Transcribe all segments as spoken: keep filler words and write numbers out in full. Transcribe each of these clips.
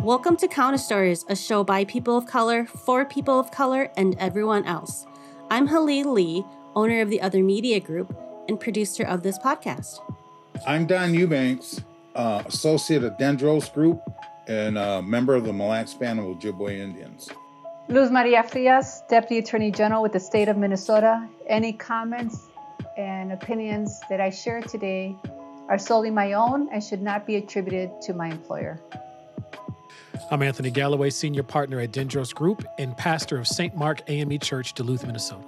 Welcome to Counter Stories, a show by people of color, for people of color, and everyone else. I'm Halil Lee, owner of the Other Media Group and producer of this podcast. I'm Don Eubanks, uh, associate of Dendros Group and a member of the Mille Lacs Band of Ojibwe Indians. Luz Maria Frias, Deputy Attorney General with the state of Minnesota. Any comments and opinions that I share today are solely my own and should not be attributed to my employer. I'm Anthony Galloway, Senior Partner at Dendros Group and pastor of Saint Mark A M E Church, Duluth, Minnesota.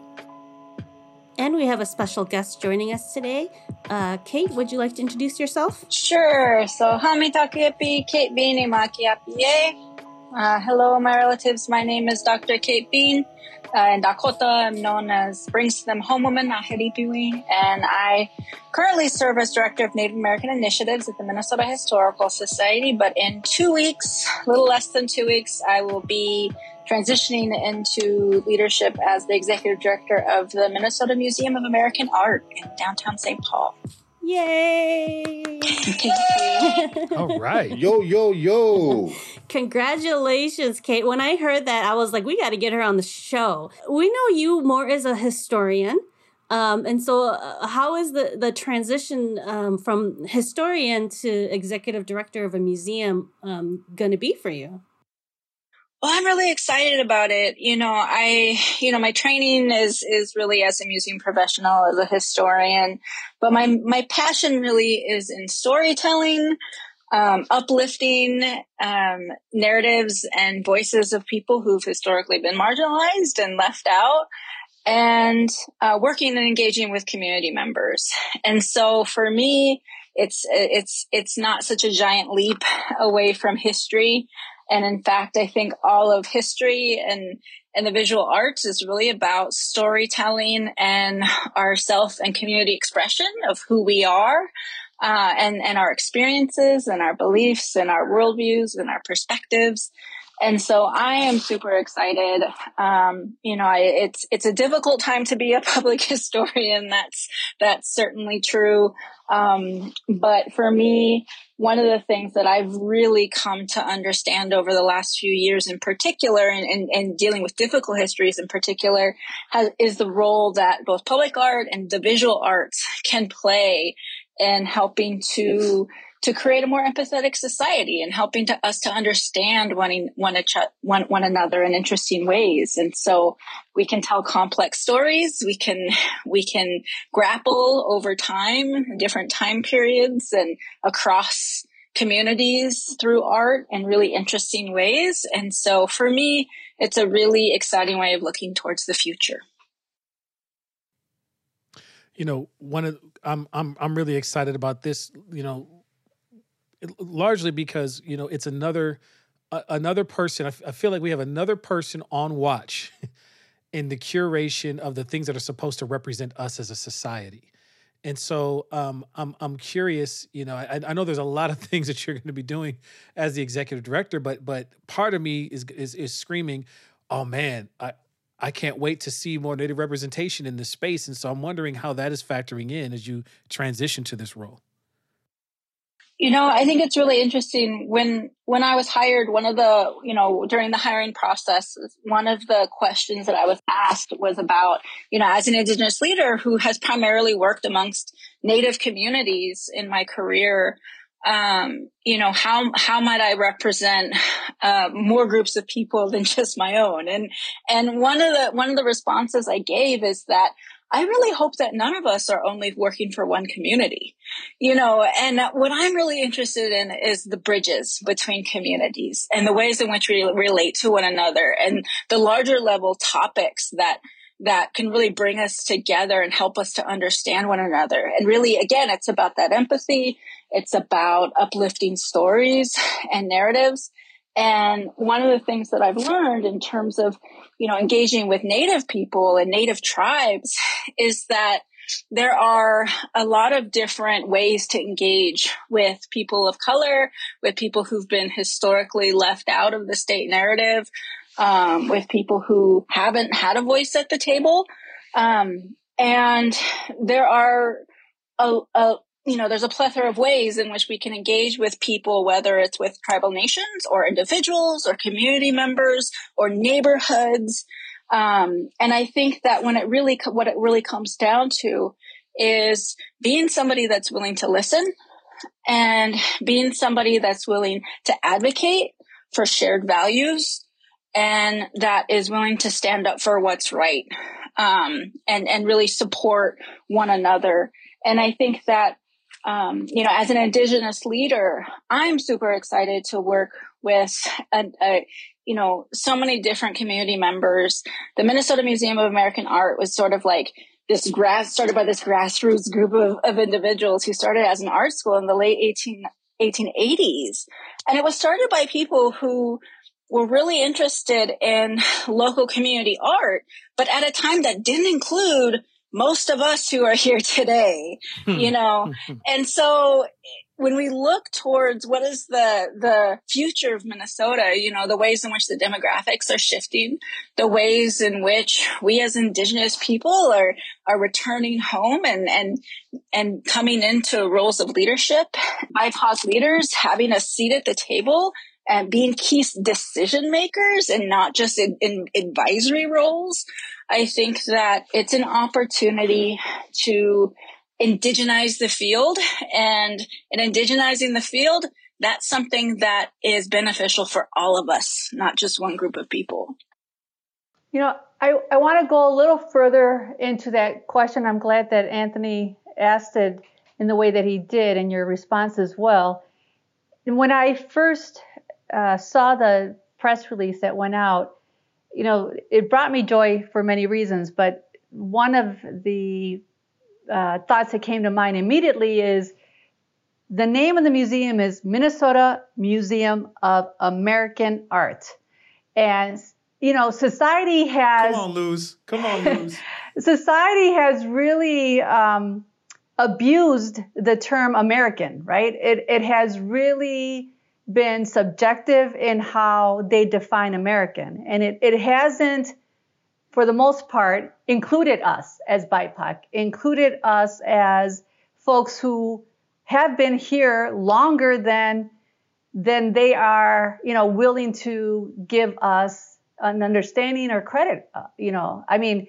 And we have a special guest joining us today. Uh, Kate, would you like to introduce yourself? Sure. So, Hamitakiapi, Kate Bean, Makiapi. Uh, hello, my relatives. My name is Doctor Kate Bean. Uh, in Dakota, I'm known as Brings Them Home Woman, Naheripiwi, and I currently serve as Director of Native American Initiatives at the Minnesota Historical Society. But in two weeks, a little less than two weeks, I will be transitioning into leadership as the Executive Director of the Minnesota Museum of American Art in downtown Saint Paul. Yay! All right. Yo, yo, yo. Congratulations, Kate. When I heard that, I was like, we got to get her on the show. We know you more as a historian. Um, and so uh, how is the, the transition um, from historian to executive director of a museum um, going to be for you? Well, I'm really excited about it. You know, I, you know, my training is, is really as a museum professional, as a historian, but my, my passion really is in storytelling, um, uplifting, um, narratives and voices of people who've historically been marginalized and left out, and, uh, working and engaging with community members. And so for me, it's, it's, it's not such a giant leap away from history. And in fact, I think all of history and, and the visual arts is really about storytelling and our self and community expression of who we are, uh, and, and our experiences and our beliefs and our worldviews and our perspectives. And so I am super excited. Um, you know, I, it's, it's a difficult time to be a public historian. That's, that's certainly true. Um, but for me, one of the things that I've really come to understand over the last few years in particular, and, and, and dealing with difficult histories in particular, has, is the role that both public art and the visual arts can play in helping to to create a more empathetic society and helping to us to understand one, one, one, one another in interesting ways. And so we can tell complex stories. We can, we can grapple over time, different time periods and across communities through art in really interesting ways. And so for me, it's a really exciting way of looking towards the future. You know, one of, I'm, I'm, I'm really excited about this, you know, largely because, you know, it's another uh, another person. I, f- I feel like we have another person on watch in the curation of the things that are supposed to represent us as a society. And so um, I'm I'm curious, you know, I, I know there's a lot of things that you're going to be doing as the executive director, but but part of me is is, is screaming, oh, man, I, I can't wait to see more Native representation in this space. And so I'm wondering how that is factoring in as you transition to this role. You know, I think it's really interesting. When when I was hired, one of the, you know, during the hiring process, one of the questions that I was asked was about, you know, as an Indigenous leader who has primarily worked amongst Native communities in my career, um, you know, how how might I represent uh, more groups of people than just my own? And and one of the one of the responses I gave is that I really hope that none of us are only working for one community, you know, and what I'm really interested in is the bridges between communities and the ways in which we relate to one another and the larger level topics that that can really bring us together and help us to understand one another. And really, again, it's about that empathy. It's about uplifting stories and narratives. And one of the things that I've learned in terms of, you know, engaging with Native people and Native tribes is that there are a lot of different ways to engage with people of color, with people who've been historically left out of the state narrative, um, with people who haven't had a voice at the table. Um, and there are a, a, you know, there's a plethora of ways in which we can engage with people, whether it's with tribal nations or individuals or community members or neighborhoods. Um, and I think that when it really, what it really comes down to is being somebody that's willing to listen and being somebody that's willing to advocate for shared values and that is willing to stand up for what's right, um, and, and really support one another. And I think that, um, you know, as an Indigenous leader, I'm super excited to work with, a, a, you know, so many different community members. The Minnesota Museum of American Art was sort of like this grass, started by this grassroots group of, of individuals who started as an art school in the late eighteen eighties. And it was started by people who were really interested in local community art, but at a time that didn't include most of us who are here today, you know? And so when we look towards what is the, the future of Minnesota, you know, the ways in which the demographics are shifting, the ways in which we as Indigenous people are, are returning home and, and, and coming into roles of leadership, B I P O C leaders having a seat at the table and being key decision makers and not just in, in advisory roles. I think that it's an opportunity to indigenize the field, and in indigenizing the field, that's something that is beneficial for all of us, not just one group of people. You know, I, I want to go a little further into that question. I'm glad that Anthony asked it in the way that he did in your response as well. And when I first uh, saw the press release that went out, you know, it brought me joy for many reasons, but one of the uh, thoughts that came to mind immediately is the name of the museum is Minnesota Museum of American Art. And, you know, society has... Come on, Luz. Come on, Luz. Society has really um, abused the term American, right? It, it has really been subjective in how they define American. And it, it hasn't, for the most part, included us as B I P O C, included us as folks who have been here longer than, than they are, you know, willing to give us an understanding or credit. Uh, you know, I mean,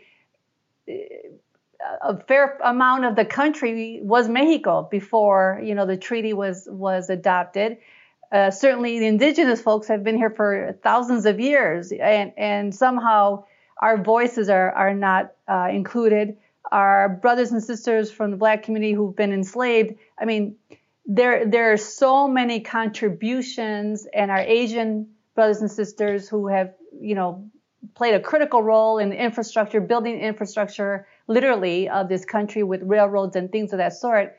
a fair amount of the country was Mexico before, you know, the treaty was, was adopted. Uh, certainly the indigenous folks have been here for thousands of years, and, and somehow our voices are, are not uh, included. Our brothers and sisters from the Black community who've been enslaved, I mean, there, there are so many contributions, and our Asian brothers and sisters who have, you know, played a critical role in the infrastructure, building infrastructure, literally, of this country with railroads and things of that sort.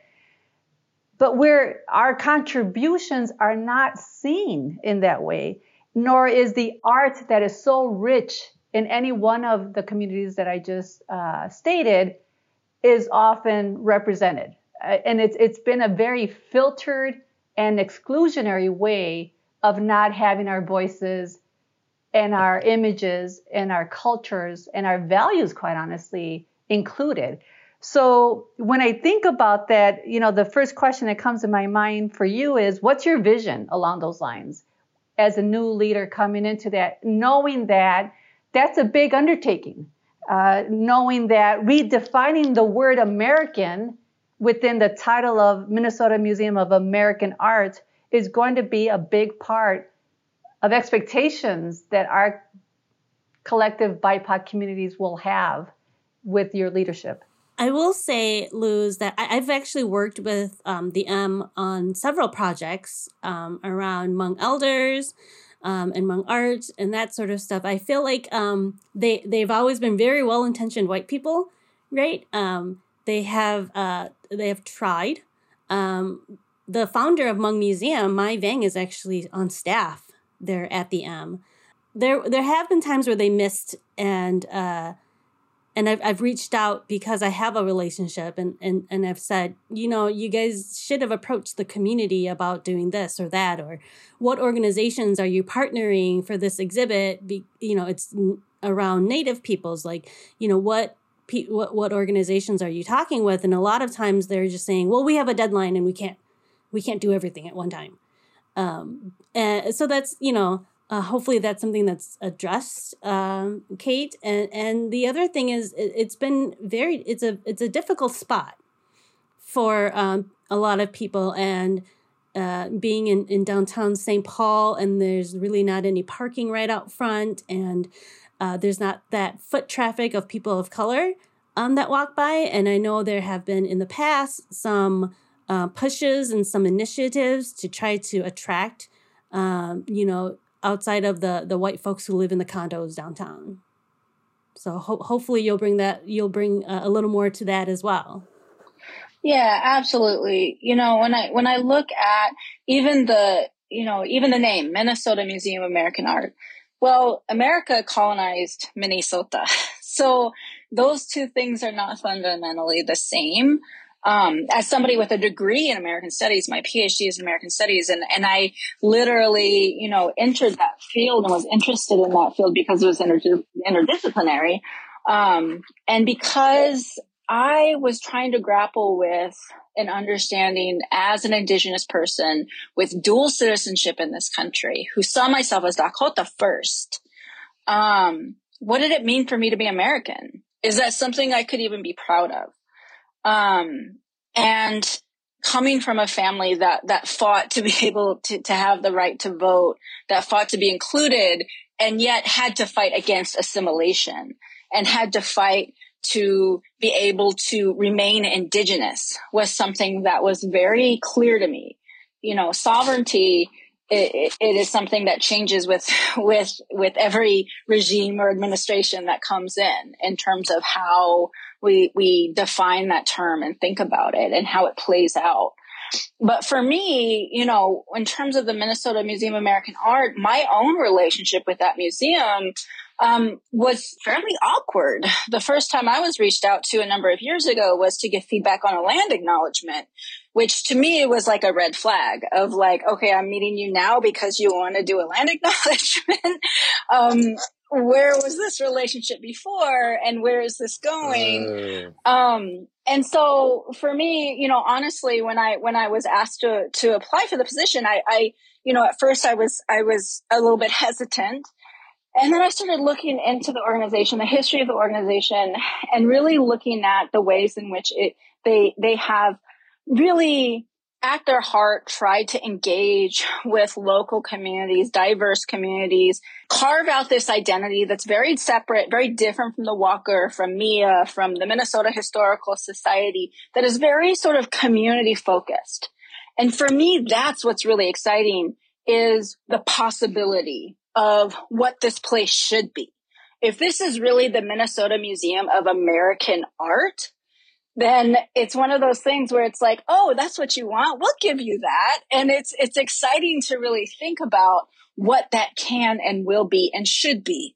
But where our contributions are not seen in that way, nor is the art that is so rich in any one of the communities that I just uh, stated is often represented. Uh, and it's it's been a very filtered and exclusionary way of not having our voices and our images and our cultures and our values, quite honestly, included. So when I think about that, you know, the first question that comes to my mind for you is, what's your vision along those lines as a new leader coming into that, knowing that that's a big undertaking, uh, knowing that redefining the word American within the title of Minnesota Museum of American Art is going to be a big part of expectations that our collective B I P O C communities will have with your leadership. I will say, Luz, that I, I've actually worked with um, the M on several projects um, around Hmong elders um, and Hmong art and that sort of stuff. I feel like um, they, they've always been very well-intentioned white people, right? Um, they have uh, they have tried. Um, the founder of Hmong Museum, Mai Vang, is actually on staff there at the M. There there have been times where they missed, and uh, and I've I've reached out because I have a relationship, and, and, and I've said, you know, you guys should have approached the community about doing this or that, or what organizations are you partnering for this exhibit? Be, you know, it's around Native peoples, like, you know, what pe- what, what organizations are you talking with? And a lot of times they're just saying, well, we have a deadline and we can't, we can't do everything at one time. Um, and so that's, you know, uh, hopefully that's something that's addressed, um, Kate. And, and the other thing is it, it's been very, it's a, it's a difficult spot for um, a lot of people. And uh, being in, in downtown Saint Paul, and there's really not any parking right out front, and uh, there's not that foot traffic of people of color um, that walk by. And I know there have been in the past some uh, pushes and some initiatives to try to attract, um, you know, outside of the the white folks who live in the condos downtown. So ho- hopefully you'll bring that, you'll bring uh, a little more to that as well. Yeah, absolutely. You know, when I, when I look at even the, you know, even the name, Minnesota Museum of American Art, well, America colonized Minnesota. So those two things are not fundamentally the same. Um, as somebody with a degree in American Studies, my PhD is in American Studies, and, and I literally, you know, entered that field and was interested in that field because it was inter- interdisciplinary. Um, and because I was trying to grapple with an understanding as an Indigenous person with dual citizenship in this country, who saw myself as Dakota first. Um, what did it mean for me to be American? Is that something I could even be proud of? Um, and coming from a family that, that fought to be able to, to have the right to vote, that fought to be included, and yet had to fight against assimilation and had to fight to be able to remain Indigenous, was something that was very clear to me. You know, sovereignty, it, it is something that changes with, with, with every regime or administration that comes in, in terms of how we, we define that term and think about it and how it plays out. But for me, you know, in terms of the Minnesota Museum of American Art, my own relationship with that museum um, was fairly awkward. The first time I was reached out to a number of years ago was to give feedback on a land acknowledgement, which to me was like a red flag of like, okay, I'm meeting you now because you want to do a land acknowledgement. um, where was this relationship before, and where is this going? Uh. Um, and so for me, you know, honestly, when I, when I was asked to, to apply for the position, I, I, you know, at first I was, I was a little bit hesitant. And then I started looking into the organization, the history of the organization, and really looking at the ways in which it, they, they have really at their heart tried to engage with local communities, diverse communities, carve out this identity that's very separate, very different from the Walker, from M I A, from the Minnesota Historical Society, that is very sort of community focused. And for me, that's what's really exciting, is the possibility of what this place should be. If this is really the Minnesota Museum of American Art, then it's one of those things where it's like, oh, that's what you want? We'll give you that. And it's, it's exciting to really think about what that can and will be and should be,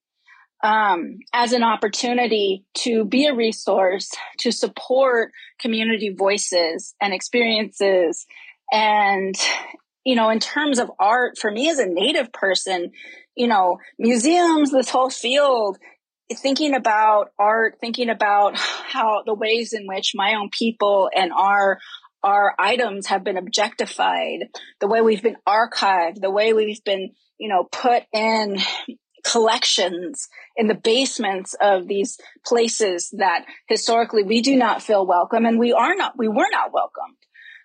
um, as an opportunity to be a resource, to support community voices and experiences. And, you know, in terms of art, for me as a Native person, you know, museums, this whole field, thinking about art, thinking about how the ways in which my own people and our, our items have been objectified, the way we've been archived, the way we've been, you know, put in collections in the basements of these places that historically we do not feel welcome, and we are not, we were not welcomed.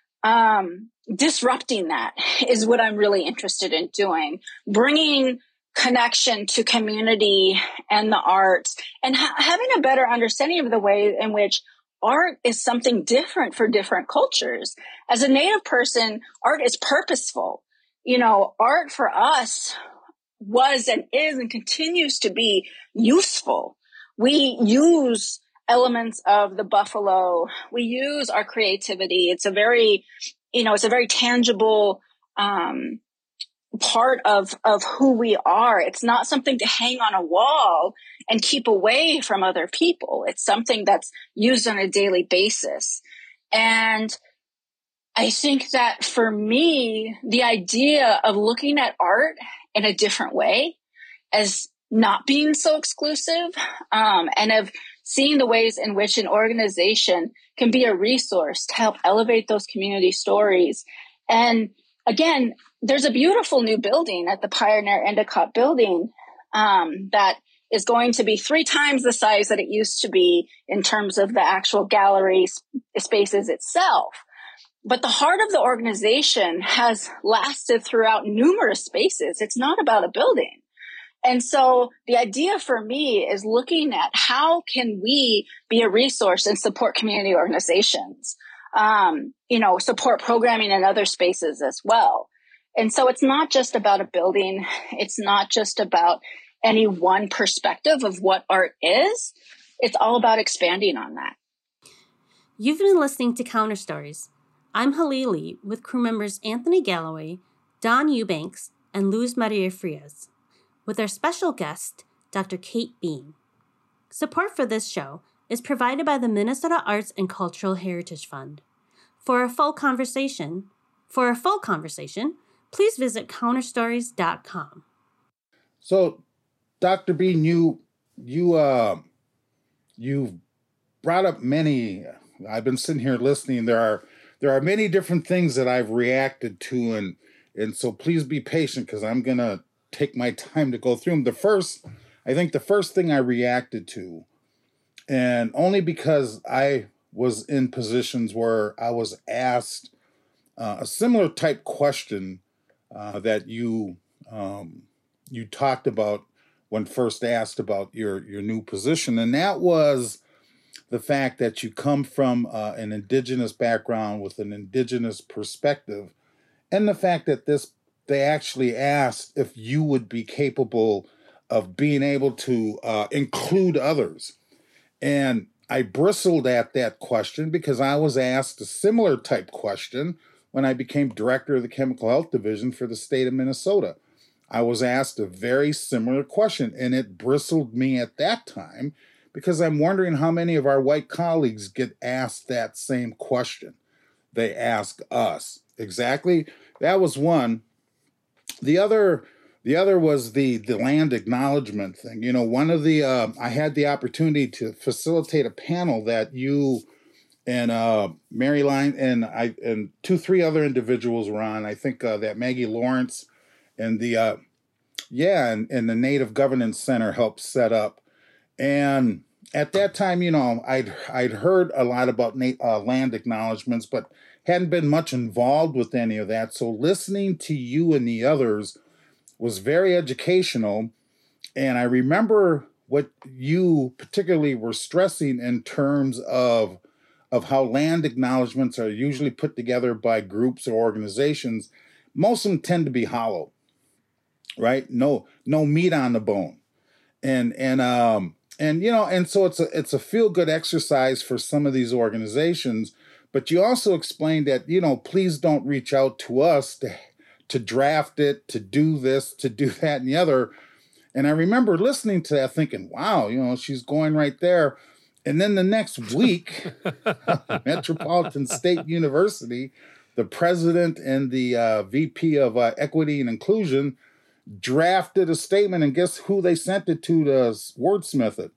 Um, disrupting that is what I'm really interested in doing, bringing connection to community and the arts, and ha- having a better understanding of the way in which art is something different for different cultures. As a Native person, art is purposeful. You know, art for us was and is and continues to be useful. We use elements of the buffalo. We use our creativity. It's a very, you know, it's a very tangible, um, part of, of who we are. It's not something to hang on a wall and keep away from other people. It's something that's used on a daily basis. And I think that for me, the idea of looking at art in a different way, as not being so exclusive, um, and of seeing the ways in which an organization can be a resource to help elevate those community stories. And again, there's a beautiful new building at the Pioneer Endicott building um, that is going to be three times the size that it used to be in terms of the actual gallery sp- spaces itself. But the heart of the organization has lasted throughout numerous spaces. It's not about a building. And so the idea for me is looking at how can we be a resource and support community organizations, um, you know, support programming in other spaces as well. And so it's not just about a building. It's not just about any one perspective of what art is. It's all about expanding on that. You've been listening to Counter Stories. I'm Halili with crew members Anthony Galloway, Don Eubanks, and Luz Maria Frias, with our special guest, Doctor Kate Bean. Support for this show is provided by the Minnesota Arts and Cultural Heritage Fund. For a full conversation, for a full conversation, please visit counter stories dot com. So, Doctor Bean, you you uh, you've brought up many. I've been sitting here listening. There are there are many different things that I've reacted to, and and so please be patient because I'm gonna take my time to go through them. The first, I think, the first thing I reacted to, and only because I was in positions where I was asked uh, a similar type question uh, that you um, you talked about when first asked about your, your new position. And that was the fact that you come from uh, an indigenous background with an indigenous perspective, and the fact that this they actually asked if you would be capable of being able to uh, include others. And I bristled at that question because I was asked a similar type question when I became director of the Chemical Health Division for the state of Minnesota. I was asked a very similar question, and it bristled me at that time because I'm wondering how many of our white colleagues get asked that same question. They ask us. Exactly. That was one. The other the other was the, the land acknowledgement thing. You know, one of the, uh, I had the opportunity to facilitate a panel that you and uh, Mary Line and I and two, three other individuals were on. I think uh, that Maggie Lawrence and the, uh, yeah, and, and the Native Governance Center helped set up. And at that time, you know, I'd, I'd heard a lot about na- uh, land acknowledgements, but hadn't been much involved with any of that. So listening to you and the others was very educational. And I remember what you particularly were stressing in terms of, of how land acknowledgements are usually put together by groups or organizations. Most of them tend to be hollow, right? No, no meat on the bone. And, and, um, and, you know, and so it's a, it's a feel-good exercise for some of these organizations. But you also explained that, you know, please don't reach out to us to, to draft it, to do this, to do that and the other. And I remember listening to that thinking, wow, you know, she's going right there. And then the next week, Metropolitan State University, the president and the uh, V P of uh, Equity and Inclusion drafted a statement, and guess who they sent it to to wordsmith it?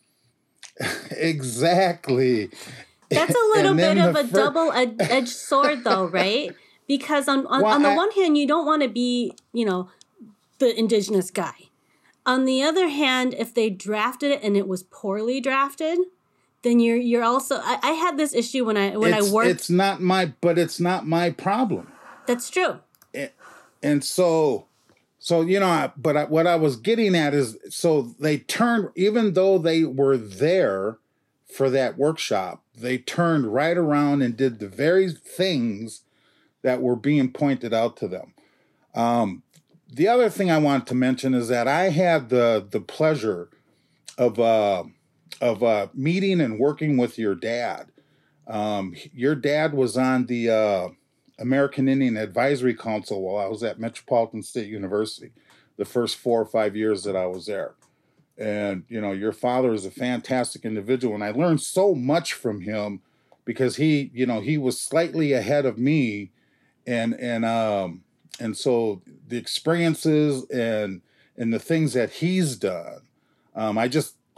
Exactly. That's a little bit of a fir- double-edged sword, though, right? Because on, on, well, on the I, one hand, you don't want to be, you know, the indigenous guy. On the other hand, if they drafted it and it was poorly drafted, then you're you're also. I, I had this issue when I when I worked. It's not my, but it's not my problem. That's true. And, and so, so you know, but I, what I was getting at is, so they turned, even though they were there for that workshop, they turned right around and did the very things that were being pointed out to them. Um, the other thing I wanted to mention is that I had the the pleasure of uh, of uh, meeting and working with your dad. Um, your dad was on the uh, American Indian Advisory Council while I was at Metropolitan State University, the first four or five years that I was there. And, you know, your father is a fantastic individual. And I learned so much from him because he, you know, he was slightly ahead of me. And, and, um, and so the experiences and, and the things that he's done, um, I just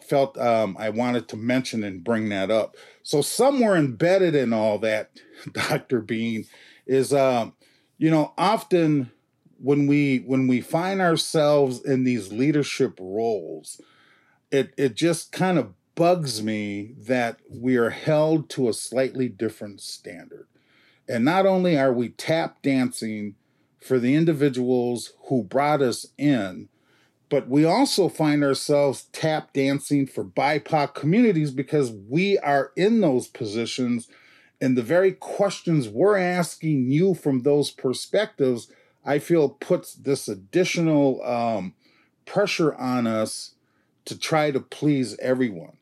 felt um, I wanted to mention and bring that up. So somewhere embedded in all that, Doctor Bean, is um, you know, often when we when we find ourselves in these leadership roles, it it just kind of bugs me that we are held to a slightly different standard. And not only are we tap dancing for the individuals who brought us in, but we also find ourselves tap dancing for B I P O C communities because we are in those positions, and the very questions we're asking you from those perspectives, I feel puts this additional um, pressure on us to try to please everyone.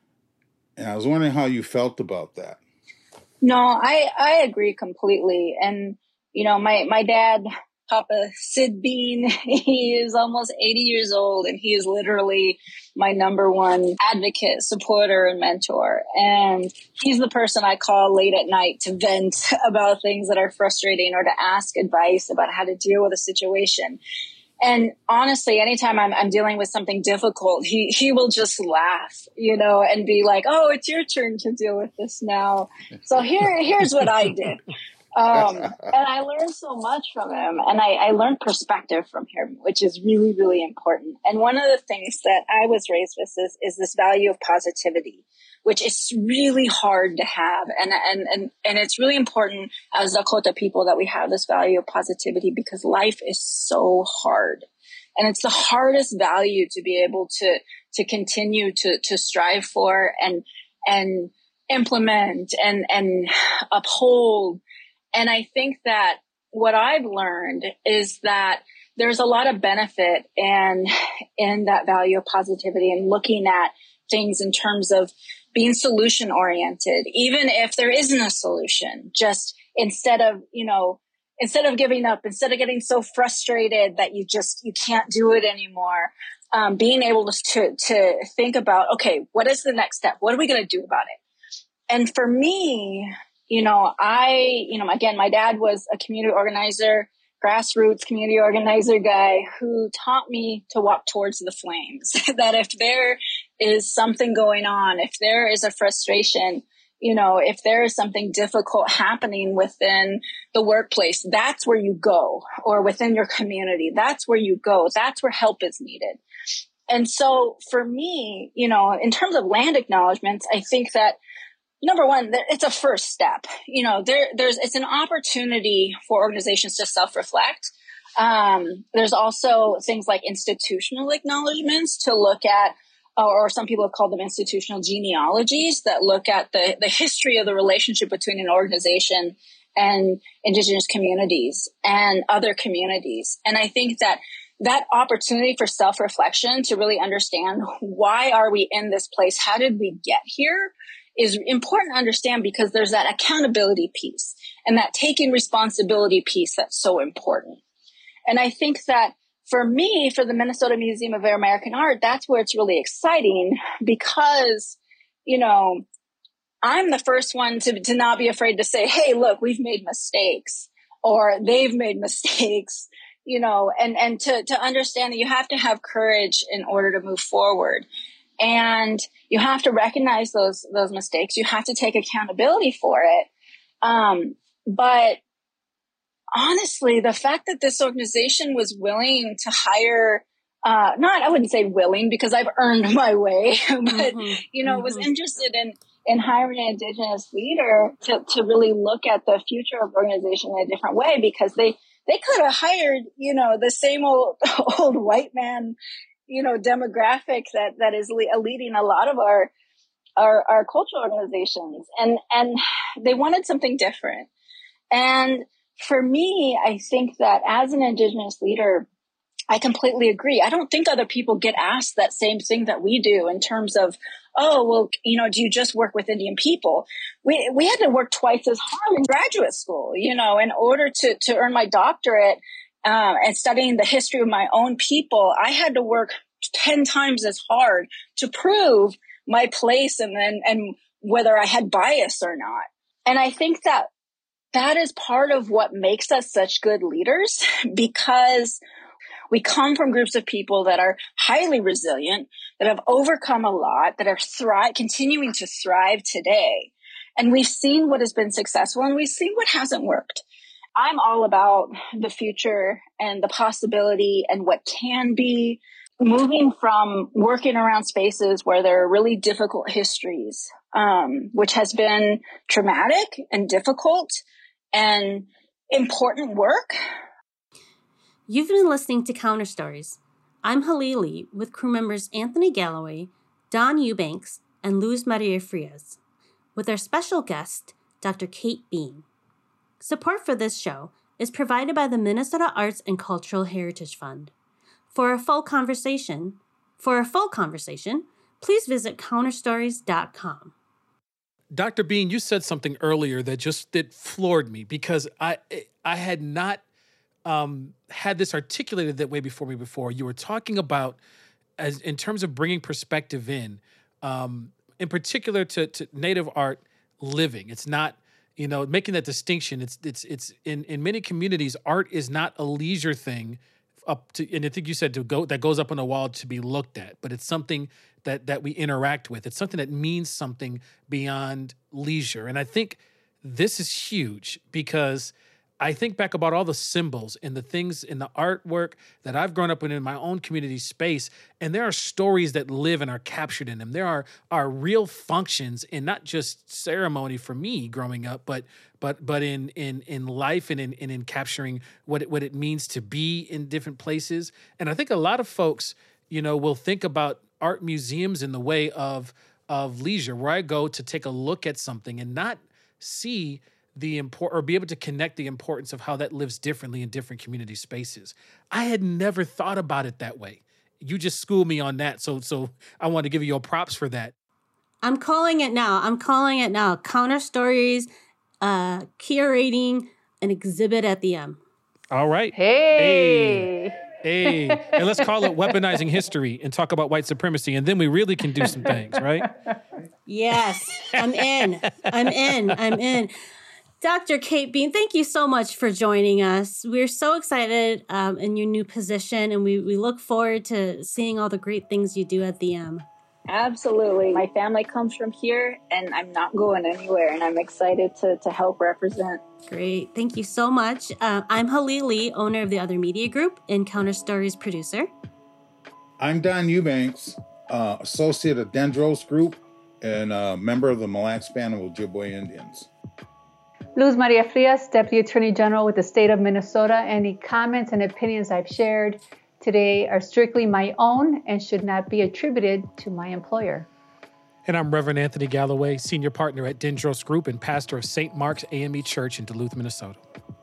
And I was wondering how you felt about that. No, I, I agree completely. And, you know, my, my dad, Papa Sid Bean, he is almost eighty years old, and he is literally my number one advocate, supporter, and mentor. And he's the person I call late at night to vent about things that are frustrating or to ask advice about how to deal with a situation. And honestly, anytime I'm, I'm dealing with something difficult, he, he will just laugh, you know, and be like, "Oh, it's your turn to deal with this now. So here, here's what I did." Um, and I learned so much from him, and I, I learned perspective from him, which is really, really important. And one of the things that I was raised with is, is this value of positivity, which is really hard to have. And, and, and, and it's really important as Dakota people that we have this value of positivity, because life is so hard. And it's the hardest value to be able to, to continue to, to strive for and, and implement and, and uphold. And I think that what I've learned is that there's a lot of benefit in, in that value of positivity and looking at things in terms of being solution oriented, even if there isn't a solution. Just instead of, you know, instead of giving up, instead of getting so frustrated that you just, you can't do it anymore, um, being able to, to, to think about, okay, what is the next step? What are we going to do about it? And for me, you know, I, you know, again, my dad was a community organizer, grassroots community organizer guy who taught me to walk towards the flames, that if there is something going on, if there is a frustration, you know, if there is something difficult happening within the workplace, that's where you go, or within your community, that's where you go. That's where help is needed. And so for me, you know, in terms of land acknowledgements, I think that number one, it's a first step. You know, there, there's, it's an opportunity for organizations to self-reflect. Um, there's also things like institutional acknowledgements to look at, or some people have called them institutional genealogies that look at the, the history of the relationship between an organization and Indigenous communities and other communities. And I think that that opportunity for self-reflection to really understand, why are we in this place? How did we get here? Is important to understand, because there's that accountability piece and that taking responsibility piece that's so important. And I think that for me, for the Minnesota Museum of American Art, that's where it's really exciting, because, you know, I'm the first one to, to not be afraid to say, "Hey, look, we've made mistakes," or "They've made mistakes," you know, and, and to, to understand that you have to have courage in order to move forward. And you have to recognize those, those mistakes. You have to take accountability for it. Um, but honestly, the fact that this organization was willing to hire, uh, not, I wouldn't say willing, because I've earned my way, but, mm-hmm, you know, mm-hmm. was interested in, in hiring an Indigenous leader to, to really look at the future of organization in a different way, because they, they could have hired, you know, the same old, old white man, you know, demographic that, that is le- leading a lot of our, our, our cultural organizations. And, and they wanted something different. And for me, I think that as an Indigenous leader, I completely agree. I don't think other people get asked that same thing that we do in terms of, "Oh, well, you know, do you just work with Indian people?" We, we had to work twice as hard in graduate school, you know, in order to, to earn my doctorate. Um, and studying the history of my own people, I had to work ten times as hard to prove my place and then, and whether I had bias or not. And I think that that is part of what makes us such good leaders, because We come from groups of people that are highly resilient, that have overcome a lot, that are thrive, continuing to thrive today. And we've seen what has been successful and we've seen what hasn't worked. I'm all about the future and the possibility and what can be, moving from working around spaces where there are really difficult histories, um, which has been traumatic and difficult and important work. You've been listening to Counter Stories. I'm Halili with crew members Anthony Galloway, Don Eubanks, and Luz Maria Frias, with our special guest, Doctor Kate Bean. Support for this show is provided by the Minnesota Arts and Cultural Heritage Fund. For a full conversation, for a full conversation, please visit counter stories dot com. Doctor Bean, you said something earlier that just that floored me because I I had not um, had this articulated that way before me before. You were talking about as in terms of bringing perspective in, um, in particular to, to Native art living. It's not, you know, making that distinction. It's it's it's in in many communities, art is not a leisure thing. Up to, and I think you said to go that goes up on a wall to be looked at, but it's something that that we interact with. It's something that means something beyond leisure, and I think this is huge because I think back about all the symbols and the things in the artwork that I've grown up in in my own community space, and there are stories that live and are captured in them. There are are real functions in not just ceremony for me growing up, but but but in in in life and in and in capturing what it, what it means to be in different places. And I think a lot of folks, you know, will think about art museums in the way of of leisure, where I go to take a look at something and not see the import or be able to connect the importance of how that lives differently in different community spaces. I had never thought about it that way. You just schooled me on that. So, so I want to give you your props for that. I'm calling it now. I'm calling it now. Counter Stories, uh, curating an exhibit at the M. All right. Hey. Hey. Hey. And let's call it Weaponizing History and talk about white supremacy. And then we really can do some things, right? Yes. I'm in. I'm in. I'm in. Doctor Kate Bean, thank you so much for joining us. We're so excited um, in your new position, and we, we look forward to seeing all the great things you do at the M. Absolutely. My family comes from here, and I'm not going anywhere, and I'm excited to, to help represent. Great. Thank you so much. Uh, I'm Halili, owner of the Other Media Group and Counter Stories producer. I'm Don Eubanks, uh, associate of Dendros Group and a member of the Mille Lacs Band of Ojibwe Indians. Luz Maria Frias, Deputy Attorney General with the state of Minnesota. Any comments and opinions I've shared today are strictly my own and should not be attributed to my employer. And I'm Reverend Anthony Galloway, Senior Partner at Dendros Group and pastor of Saint Mark's A M E Church in Duluth, Minnesota.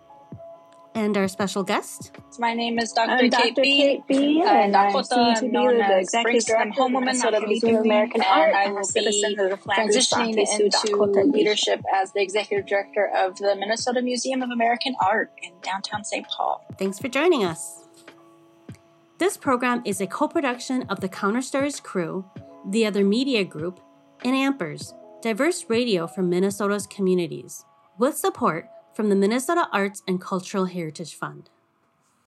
And our special guest? My name is Doctor I'm Kate Doctor Bean, Kate Bean, and I'm Dakota, soon to be known the as Executive Springstone Director of the Homewoman, Minnesota not Museum of American Art, and I and a will citizen be of the Flanders transitioning Bronte into Dakota leadership as the Executive Director of the Minnesota Museum of American Art in downtown Saint Paul. Thanks for joining us. This program is a co-production of the Counter Stories crew, the Other Media Group, and Ampers, diverse radio from Minnesota's communities, with support from the Minnesota Arts and Cultural Heritage Fund.